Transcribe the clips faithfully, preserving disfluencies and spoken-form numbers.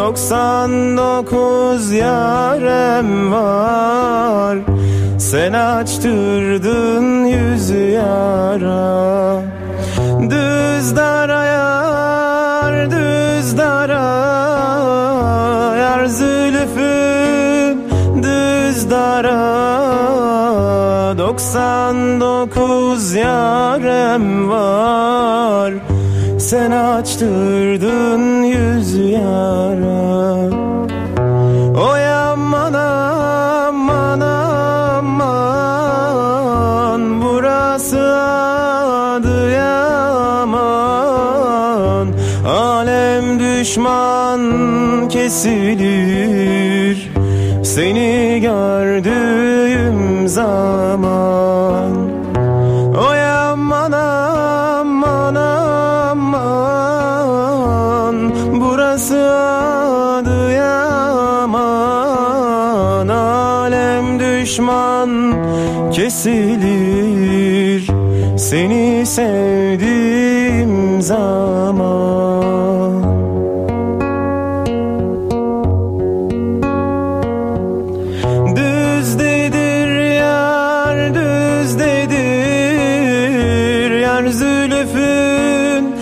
doksan dokuz yarem var. Sen açtırdın yüz yara. Düz dara yar, düz dara yar zülfüm, düz dara. Doksan dokuz yarem var. Sen açtırdın yüz yara. Oy aman aman aman, burası Adıyaman. Alem düşman kesilir seni gördüğüm zaman. Oy aman aman aman, burası Adıyaman. Alem düşman kesilir seni sevdiğim zaman. Düzdedir yar, düzdedir yar zülfün,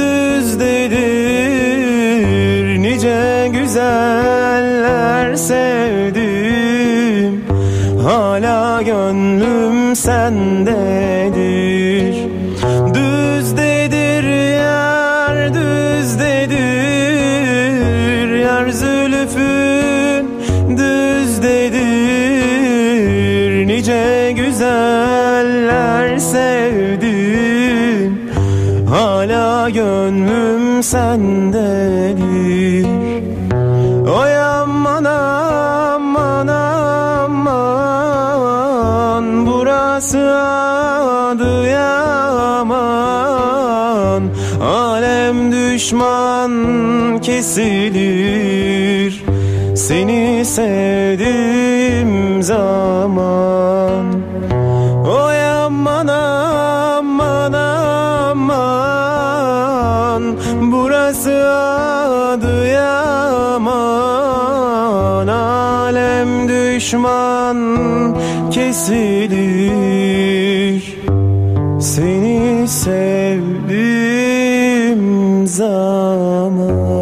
düzdedir. Nice güzeller sevdim, hala gönlüm sendedir. Düzdedir yar, düzdedir yar zülfün, düzdedir. Nice güzeller sevdim, hala gönlüm sendedir. Oy aman aman aman, burası Adıyaman. Alem düşman kesilir seni sevdiğim zaman. Oy aman aman aman, burası Adıyaman. Alem düşman kesilir seni sevdiğim zaman.